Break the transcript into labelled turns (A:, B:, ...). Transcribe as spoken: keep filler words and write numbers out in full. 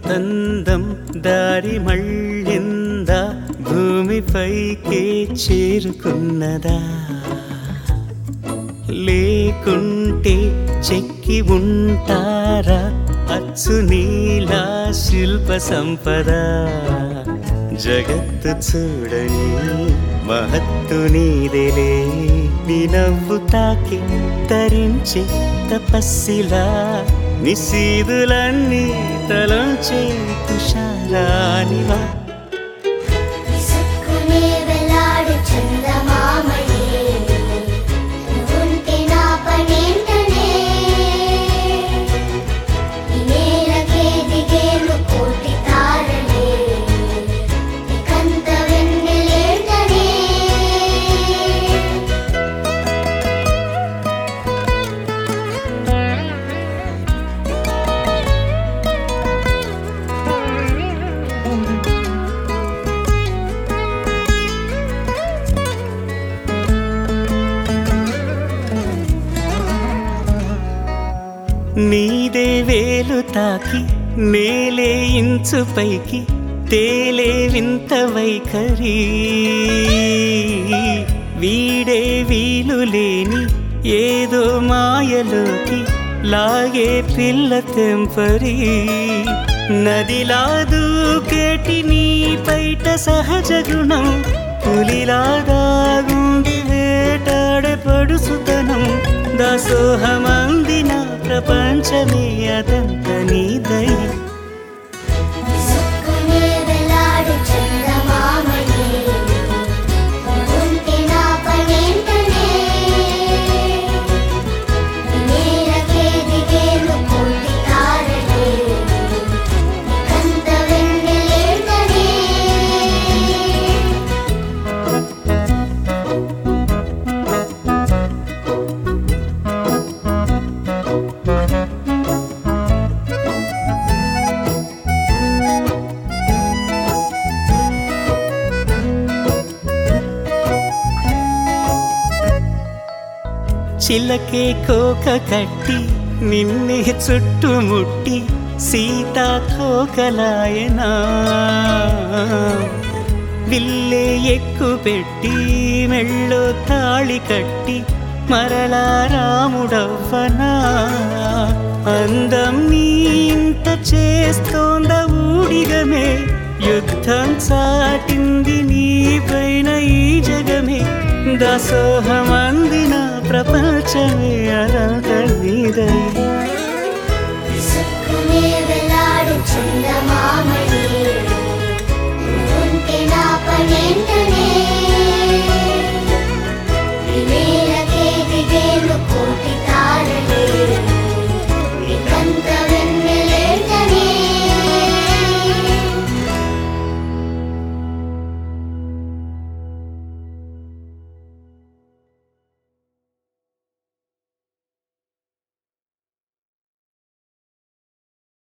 A: అందం దారి మళ్ళిందా భూమిపైకే చేరుకున్నదా లేకుంటే చెక్కి ఉంటారా అచ్చు నీలా శిల్ప సంపద జగత్తు చూడని మహత్తు నీదేలే నీ నవ్వు తాకి తరించే తపస్సిలా నిశీదులన్నీ తలంచే తుషారానివా నీదే వేలు తాకి నేలే ఇంచు పైకి తేలే వింత వైఖరి వీడే వీలు లేని ఏదో మాయలోకి లాగే పిల్ల తెంపరి నదిలా దూకేటి నీ పైట సహజ గుణం పులిలాదాగుండి వేటాడే పడుసుతనం దాసోహమందిన ప్రపంచమే అదంత నీదై చిలకే కోక కట్టి నిన్నే చుట్టుముట్టి సీతా కోకలాయనా విల్లే ఎక్కు పెట్టి మెళ్ళో తాళి కట్టి మరలా రాముడవ్వనా అందం నీ ఇంత చేస్తోంద ఊడిగమే యుద్ధం చాటింది నీ పైన ఈ జగమే దాసోహమందిన ప్రపంచమే అనంత నీదై